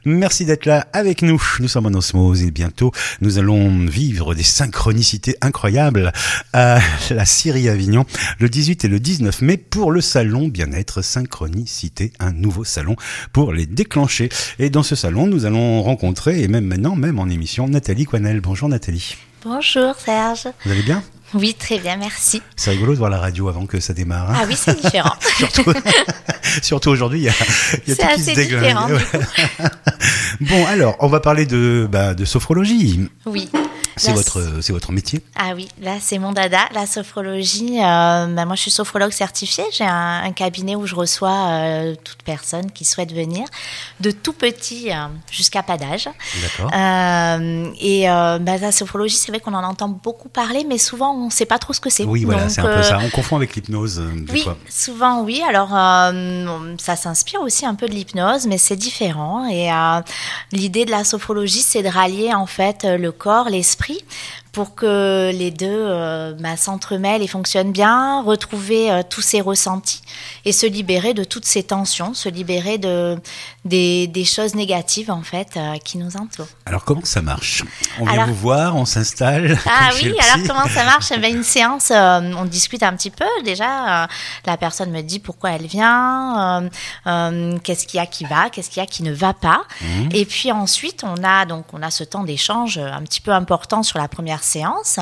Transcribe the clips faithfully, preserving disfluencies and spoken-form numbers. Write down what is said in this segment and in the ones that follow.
Merci d'être là avec nous. Nous sommes en osmose et bientôt nous allons vivre des synchronicités incroyables à la Syrie Avignon le dix-huit et le dix-neuf mai pour le salon Bien-être Synchronicité, un nouveau salon pour les déclencher. Et dans ce salon, nous allons rencontrer, et même maintenant, même en émission, Nathalie Coinel. Bonjour Nathalie. Bonjour Serge. Vous allez bien ? Oui, très bien, merci. C'est rigolo de voir la radio avant que ça démarre. Hein. Ah oui, c'est différent. surtout, surtout aujourd'hui, il y a, il y a tout qui se déglingue. C'est assez différent. Bon, alors, on va parler de, bah, de sophrologie. Oui. C'est La... votre, c'est votre métier. Ah oui, là c'est mon dada, la sophrologie. Euh, bah moi je suis sophrologue certifiée. J'ai un, un cabinet où je reçois euh, toute personne qui souhaite venir, de tout petit euh, jusqu'à pas d'âge. D'accord. Euh, et euh, bah, la sophrologie, c'est vrai qu'on en entend beaucoup parler, mais souvent on ne sait pas trop ce que c'est. Oui, voilà, Donc, c'est un euh, peu ça. On confond avec l'hypnose euh, des oui, fois. souvent oui. Alors euh, ça s'inspire aussi un peu de l'hypnose, mais c'est différent. Et euh, l'idée de la sophrologie, c'est de rallier en fait le corps, l'esprit, pour que les deux euh, bah, s'entremêlent et fonctionnent bien, retrouver euh, tous ces ressentis et se libérer de toutes ces tensions, se libérer de, des, des choses négatives en fait euh, qui nous entourent. Alors comment ça marche ? On vient alors, vous voir, on s'installe. Ah comme chez oui, le psy. alors comment ça marche ? Eh bien, une séance, euh, on discute un petit peu. Déjà, euh, la personne me dit pourquoi elle vient, euh, euh, qu'est-ce qu'il y a qui va, qu'est-ce qu'il y a qui ne va pas. Mmh. Et puis ensuite, on a donc on a ce temps d'échange un petit peu important sur la première séance.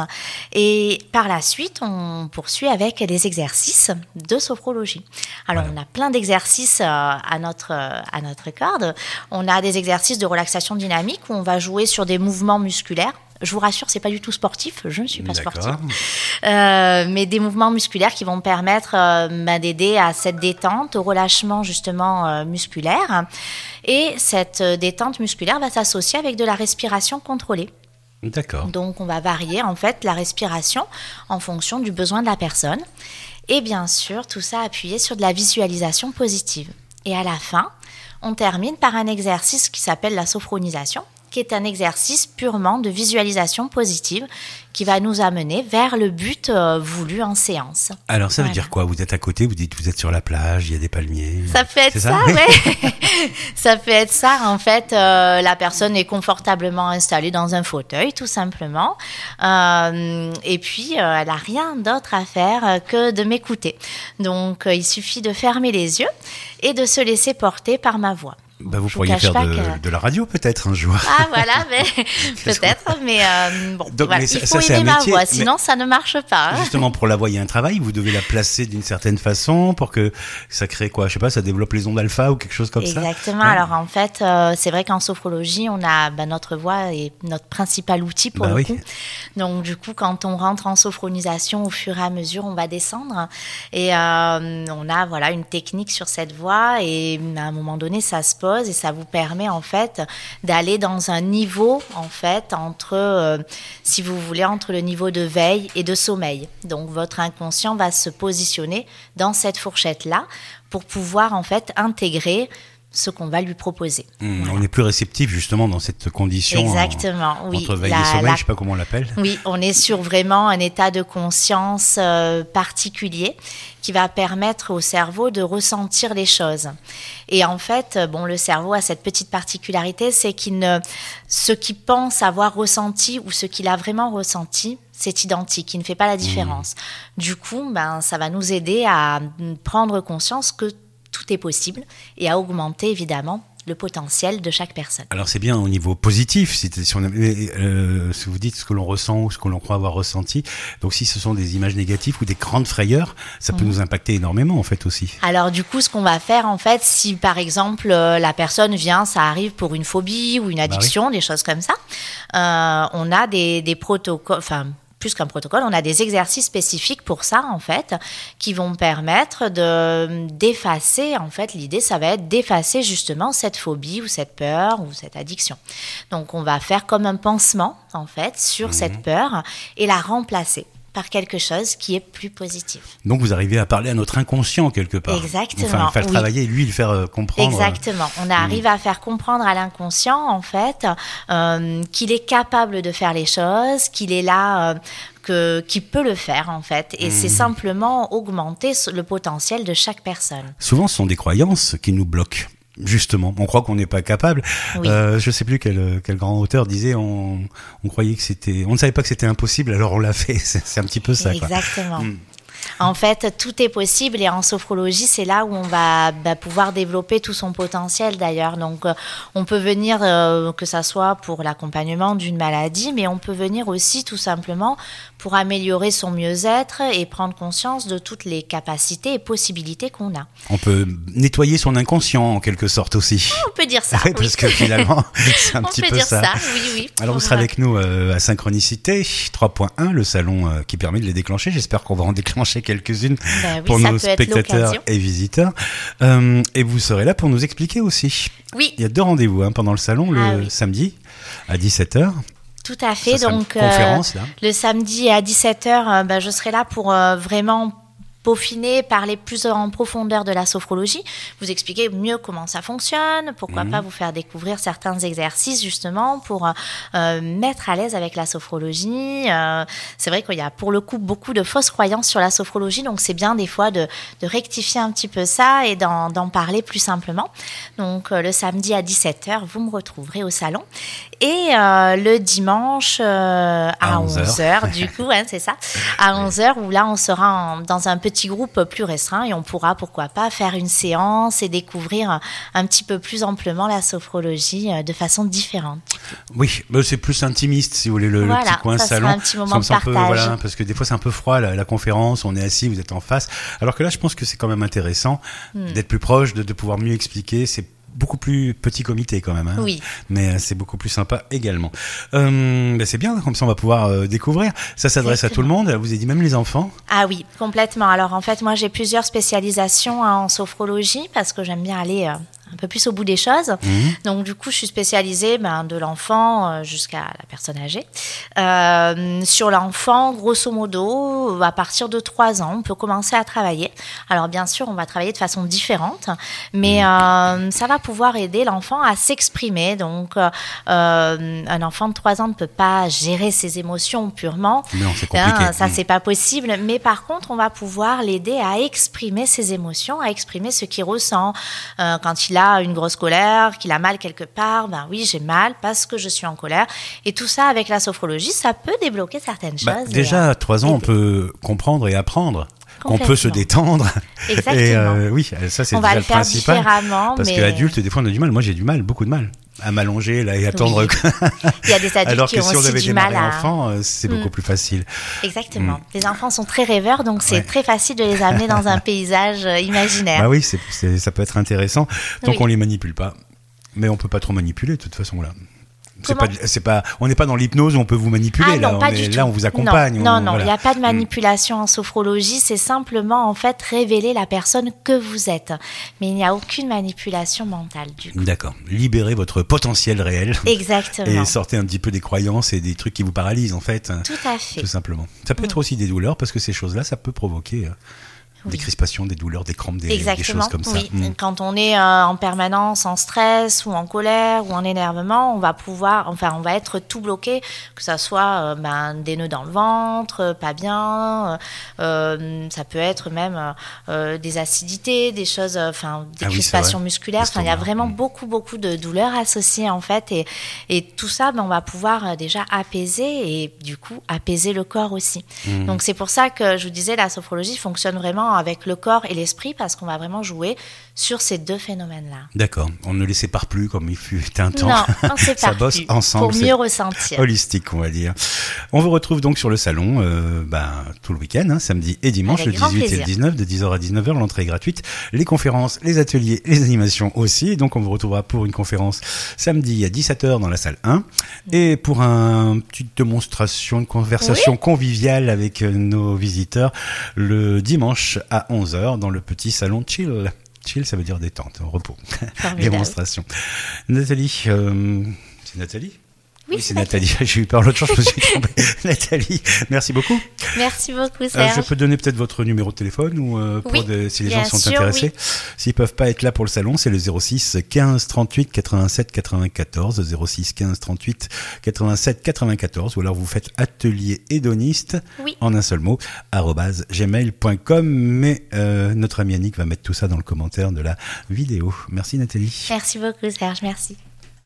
Et par la suite, on poursuit avec des exercices de sophrologie. Alors, voilà. On a plein d'exercices euh, à notre à notre corde. On a des exercices de relaxation dynamique où on va jouer sur des mouvements musculaires. Je vous rassure, c'est pas du tout sportif. Je ne suis pas D'accord. sportive, euh, mais des mouvements musculaires qui vont permettre euh, bah, d'aider à cette détente, au relâchement justement euh, musculaire. Et cette détente musculaire va s'associer avec de la respiration contrôlée. D'accord. Donc, on va varier en fait la respiration en fonction du besoin de la personne. Et bien sûr, tout ça appuyé sur de la visualisation positive. Et à la fin, on termine par un exercice qui s'appelle la sophronisation, qui est un exercice purement de visualisation positive qui va nous amener vers le but euh, voulu en séance. Alors, ça veut voilà. dire quoi ? Vous êtes à côté, vous dites vous êtes sur la plage, il y a des palmiers. Ça peut être c'est ça, ça ouais. Ça peut être ça. En fait, euh, la personne est confortablement installée dans un fauteuil, tout simplement. Euh, et puis, euh, elle n'a rien d'autre à faire que de m'écouter. Donc, euh, il suffit de fermer les yeux et de se laisser porter par ma voix. Bah, vous pourriez faire de, que... de la radio peut-être un jour. Ah voilà, mais peut-être, mais euh, bon, Donc, voilà. mais ça, il faut ça, aimer ma métier, voix, sinon ça ne marche pas. Hein. Justement, pour la voix, il y a un travail, vous devez la placer d'une certaine façon pour que ça crée quoi ? Je sais pas, ça développe les ondes alpha ou quelque chose comme Exactement. ça. Exactement. Ouais. Alors en fait, euh, c'est vrai qu'en sophrologie, on a bah, notre voix est notre principal outil pour bah le oui. coup. Donc du coup, quand on rentre en sophronisation, au fur et à mesure, on va descendre et euh, on a voilà une technique sur cette voix et à un moment donné, ça se pose et ça vous permet permet en fait d'aller dans un niveau en fait entre, euh, si vous voulez, entre le niveau de veille et de sommeil. Donc votre inconscient va se positionner dans cette fourchette-là pour pouvoir en fait intégrer ce qu'on va lui proposer. Mmh, voilà. On est plus réceptif justement dans cette condition. Exactement, en, oui. Entre veille la, et sommeil, la... je sais pas comment on l'appelle. Oui, on est sur vraiment un état de conscience euh, particulier qui va permettre au cerveau de ressentir les choses. Et en fait, bon, le cerveau a cette petite particularité, c'est qu'il ne, ce qu'il pense avoir ressenti ou ce qu'il a vraiment ressenti, c'est identique, il ne fait pas la différence. Mmh. Du coup, ben, ça va nous aider à prendre conscience que tout est possible et à augmenter évidemment le potentiel de chaque personne. Alors c'est bien au niveau positif, si, si, on, euh, si vous dites ce que l'on ressent ou ce que l'on croit avoir ressenti, donc si ce sont des images négatives ou des grandes frayeurs, ça peut mmh. nous impacter énormément en fait aussi. Alors du coup, ce qu'on va faire en fait, si par exemple euh, la personne vient, ça arrive pour une phobie ou une addiction, bah oui. des choses comme ça, euh, on a des, des protocoles, enfin plus qu'un protocole, on a des exercices spécifiques pour ça, en fait, qui vont permettre de, d'effacer, en fait, l'idée, ça va être d'effacer justement cette phobie ou cette peur ou cette addiction. Donc, on va faire comme un pansement, en fait, sur mmh. cette peur et la remplacer par quelque chose qui est plus positif. Donc vous arrivez à parler à notre inconscient quelque part. Exactement. Enfin, faire le oui. travailler et lui le faire euh, comprendre. Exactement. On arrive mmh. à faire comprendre à l'inconscient en fait euh, qu'il est capable de faire les choses, qu'il est là, euh, que, qu'il peut le faire en fait. Et mmh. c'est simplement augmenter le potentiel de chaque personne. Souvent, ce sont des croyances qui nous bloquent. Justement, on croit qu'on n'est pas capable. Oui. Euh, je sais plus quel, quel grand auteur disait, on, on croyait que c'était, on ne savait pas que c'était impossible, alors on l'a fait. C'est, c'est un petit peu ça. Exactement. Quoi. Mm. En fait, tout est possible et en sophrologie, c'est là où on va bah, pouvoir développer tout son potentiel d'ailleurs. Donc, euh, on peut venir, euh, que ça soit pour l'accompagnement d'une maladie, mais on peut venir aussi tout simplement pour améliorer son mieux-être et prendre conscience de toutes les capacités et possibilités qu'on a. On peut nettoyer son inconscient en quelque sorte aussi. On peut dire ça. Oui, oui. Parce que finalement, c'est un on petit peut peu dire ça. ça. Oui, oui. Alors, vous serez avec nous euh, à Synchronicité trois point un, le salon euh, qui permet de les déclencher. J'espère qu'on va en déclencher quelques-unes ben oui, pour ça nos peut être spectateurs l'occasion. et visiteurs. Euh, et vous serez là pour nous expliquer aussi. Oui. Il y a deux rendez-vous hein, pendant le salon, le Ah oui. samedi à dix-sept heures. Tout à fait. Ça, Donc, une conférence, là. euh, le samedi à dix-sept heures, euh, ben, je serai là pour euh, vraiment peaufiner, parler plus en profondeur de la sophrologie, vous expliquer mieux comment ça fonctionne, pourquoi mmh. pas vous faire découvrir certains exercices justement pour euh, mettre à l'aise avec la sophrologie. Euh, c'est vrai qu'il y a pour le coup beaucoup de fausses croyances sur la sophrologie, donc c'est bien des fois de, de rectifier un petit peu ça et d'en, d'en parler plus simplement. Donc euh, le samedi à dix-sept heures, vous me retrouverez au salon et euh, le dimanche euh, à, à onze heures du coup, hein, c'est ça, à onze heures où là on sera en, dans un petit petit groupe plus restreint et on pourra, pourquoi pas, faire une séance et découvrir un petit peu plus amplement la sophrologie de façon différente. Oui, mais c'est plus intimiste, si vous voulez, le, voilà, le petit coin ça salon. Sera un petit moment de partage. Peu, voilà, parce que des fois, c'est un peu froid, la, la conférence, on est assis, vous êtes en face. Alors que là, je pense que c'est quand même intéressant hmm. d'être plus proche, de, de pouvoir mieux expliquer. C'est beaucoup plus petit comité quand même, hein. Oui. Mais c'est beaucoup plus sympa également. Euh, ben c'est bien, comme ça on va pouvoir euh, découvrir. Ça s'adresse Exactement. à tout le monde, vous avez dit même les enfants? Ah oui, complètement. Alors en fait, moi j'ai plusieurs spécialisations hein, en sophrologie parce que j'aime bien aller... Euh, un peu plus au bout des choses. Mmh. Donc, du coup, je suis spécialisée ben, de l'enfant euh, jusqu'à la personne âgée. Euh, sur l'enfant, grosso modo, à partir de trois ans, on peut commencer à travailler. Alors, bien sûr, on va travailler de façon différente, mais euh, ça va pouvoir aider l'enfant à s'exprimer. Donc, euh, un enfant de trois ans ne peut pas gérer ses émotions purement. Non, c'est compliqué. Hein, ça, mmh. c'est pas possible. Mais par contre, on va pouvoir l'aider à exprimer ses émotions, à exprimer ce qu'il ressent euh, quand il a a une grosse colère, qu'il a mal quelque part, ben oui, j'ai mal parce que je suis en colère. Et tout ça, avec la sophrologie, ça peut débloquer certaines bah, choses. Déjà, à trois ans, on peut comprendre et apprendre. Qu'on peut se détendre. Exactement. Et euh, oui, ça, c'est on déjà va le, le faire principal. Différemment, parce mais... qu'adulte, des fois, on a du mal. Moi, j'ai du mal, beaucoup de mal à m'allonger là et attendre. Oui. Il y a des adultes Alors qui que ont si on aussi avait du démarré mal à... enfant, c'est mmh. beaucoup plus facile. Exactement. Mmh. Les enfants sont très rêveurs, donc c'est ouais. très facile de les amener dans un paysage imaginaire. Bah oui, c'est, c'est, ça peut être intéressant. Donc oui. on les manipule pas, mais on peut pas trop manipuler de toute façon là. C'est pas, c'est pas, on n'est pas dans l'hypnose où on peut vous manipuler. Ah non, là, on pas est, du là, tout. on vous accompagne. Non, on, non, voilà. il n'y a pas de manipulation en sophrologie. C'est simplement, en fait, révéler la personne que vous êtes. Mais il n'y a aucune manipulation mentale, du coup. D'accord. Libérez votre potentiel réel. Exactement. Et sortez un petit peu des croyances et des trucs qui vous paralysent, en fait. Tout à fait. Tout simplement. Ça peut être mmh. aussi des douleurs, parce que ces choses-là, ça peut provoquer... Euh, Oui. Des crispations, des douleurs, des crampes, des, des choses comme ça. Oui. Mmh. Quand on est euh, en permanence en stress ou en colère ou en énervement, on va pouvoir, enfin, on va être tout bloqué, que ça soit euh, ben, des nœuds dans le ventre, pas bien, euh, ça peut être même euh, des acidités, des choses, enfin, des ah crispations oui, musculaires. Enfin, il y a vraiment mmh. beaucoup, beaucoup de douleurs associées en fait, et, et tout ça, ben, on va pouvoir déjà apaiser et du coup apaiser le corps aussi. Mmh. Donc c'est pour ça que je vous disais, la sophrologie fonctionne vraiment avec le corps et l'esprit parce qu'on va vraiment jouer sur ces deux phénomènes-là. D'accord. On ne les sépare plus comme il fut un temps. Non, on sépare Ça bosse plus ensemble. Pour mieux ressentir. Holistique, on va dire. On vous retrouve donc sur le salon euh, bah, tout le week-end, hein, samedi et dimanche, avec le dix-huit plaisir. et le dix-neuf, de dix heures à dix-neuf heures. L'entrée est gratuite. Les conférences, les ateliers, les animations aussi. Et donc, on vous retrouvera pour une conférence samedi à dix-sept heures dans la salle un. Et pour une petite démonstration, une conversation oui. conviviale avec nos visiteurs le dimanche à onze heures dans le petit salon chill. Chill, ça veut dire détente, repos. Démonstration. Nathalie, euh, c'est Nathalie ? Oui, oui c'est Nathalie. J'ai eu peur l'autre jour, je me suis trompé. Nathalie, merci beaucoup. Merci beaucoup, Serge. Euh, je peux donner peut-être votre numéro de téléphone ou euh, pour oui, de, si les gens sont sûr, intéressés. Oui. S'ils peuvent pas être là pour le salon, c'est le zéro six quinze trente-huit quatre-vingt-sept quatre-vingt-quatorze, zéro six quinze trente-huit quatre-vingt-sept quatre-vingt-quatorze, ou alors vous faites atelier hédoniste oui. en un seul mot arobase gmail point com. Mais euh, notre ami Annick va mettre tout ça dans le commentaire de la vidéo. Merci Nathalie. Merci beaucoup Serge, merci.